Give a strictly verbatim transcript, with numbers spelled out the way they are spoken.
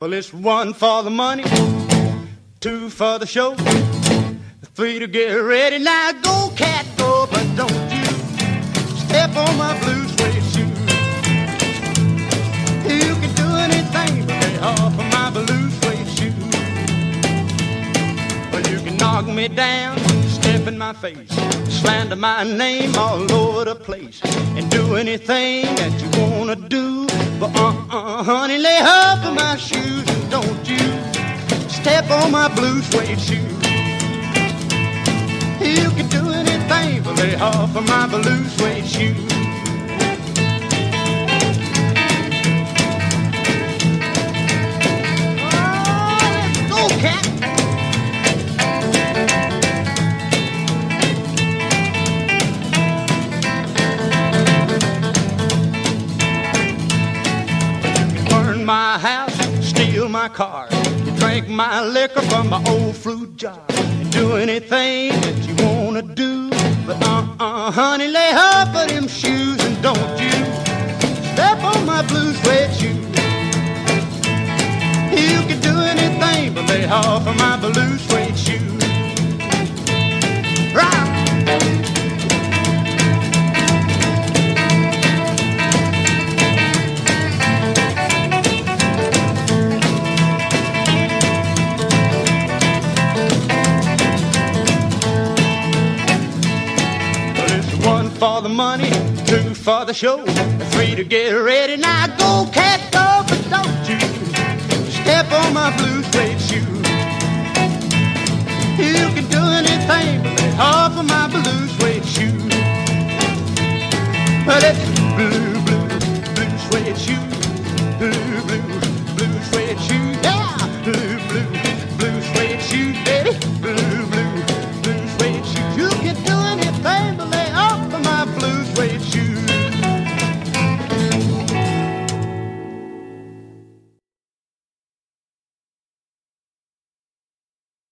Well, it's one for the money, two for the show, three to get ready. Now go, cat, go, but don't you step on my blue suede shoe. You can do anything but lay off of my blue suede shoe. Well, you can knock me down, step in my face, slander my name all over the place, and do anything that you wanna do. But uh-uh, honey, lay off of my shoes and don't you step on my blue suede shoe. You can do anything but lay off of my blue suede shoe. Oh, let's go, cat. My house, steal my car, you drink my liquor from my old fruit jar, and do anything that you wanna do. But uh-uh, honey, lay off of them shoes and don't you step on my blue suede shoe. You can do anything but lay off of my blue suede shoe. Right. For the money, two for the show, three to get ready. Now go, cat, go, but don't you step on my blue suede shoe. You can do anything but lay off of my blue suede shoe. But it's blue, blue, blue suede shoe, blue, blue, blue suede shoe.